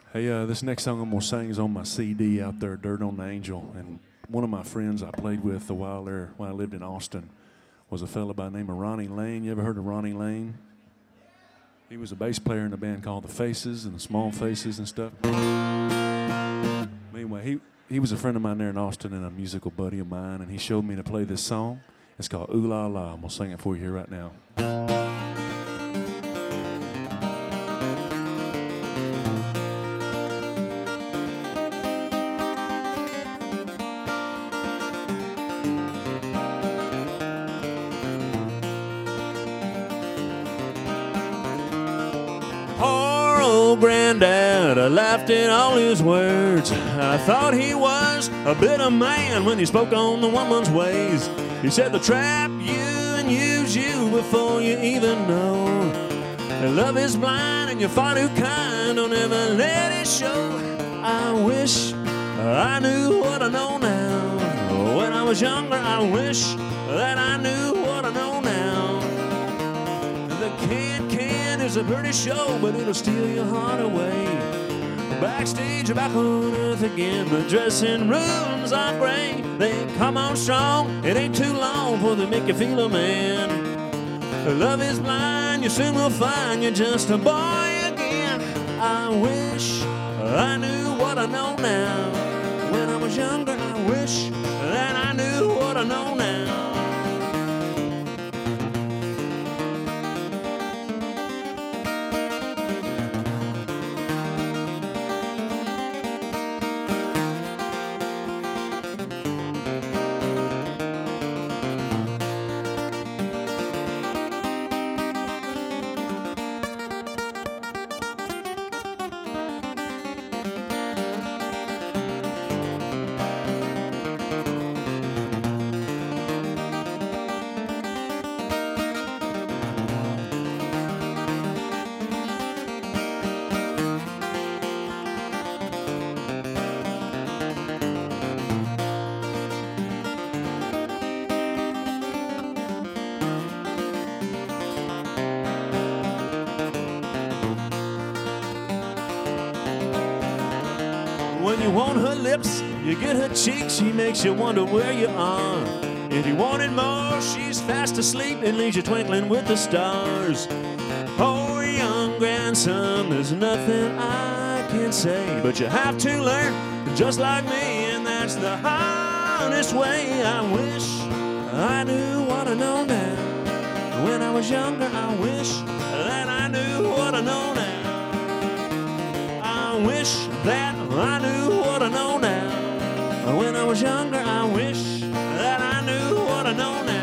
Hey, this next song I'm gonna sing is on my CD out there, "Dirt on the Angel." And one of my friends I played with a while there when I lived in Austin was a fella by the name of Ronnie Lane. You ever heard of Ronnie Lane? He was a bass player in a band called The Faces and the Small Faces and stuff. Anyway, he was a friend of mine there in Austin and a musical buddy of mine, and he showed me to play this song. It's called "Ooh La La." I'm gonna sing it for you here right now. Poor old granddad laughed at all his words. I thought he was a bitter man when he spoke on the woman's ways. He said they'll trap you and use you before you even know. And love is blind and you're far too kind. Don't ever let it show. I wish I knew what I know now. When I was younger, I wish that I knew what I know now. The can is a pretty show, but it'll steal your heart away. Backstage, back on earth again. The dressing rooms are gray. They come on strong. It ain't too long before they make you feel a man. Love is blind. You soon will find you're just a boy again. I wish I knew what I know now. When I was younger, I wish that I knew what I know now. When you want her lips, you get her cheeks, she makes you wonder where you are. If you wanted more, she's fast asleep and leaves you twinkling with the stars. Oh, young grandson, there's nothing I can say, but you have to learn just like me, and that's the hardest way. I wish I knew what I know now. When I was younger, I wish that I knew what I know now. I wish that I knew what I know now. When I was younger, I wish that I knew what I know now.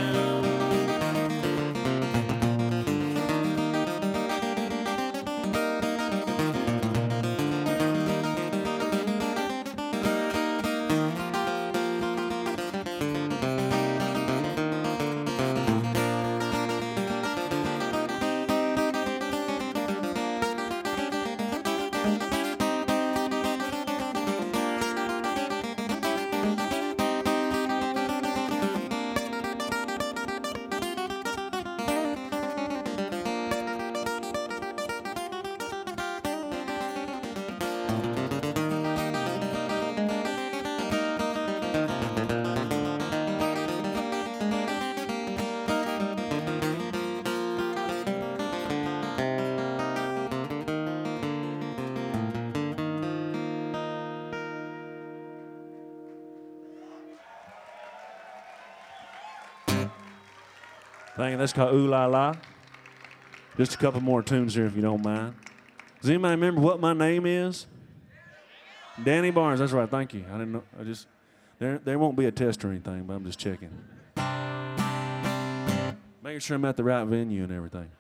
Thank you. That's called "Ooh La La." Just a couple more tunes here if you don't mind. Does anybody remember what my name is? Danny Barnes. That's right. Thank you. I didn't know. There won't be a test or anything, but I'm just checking. Making sure I'm at the right venue and everything.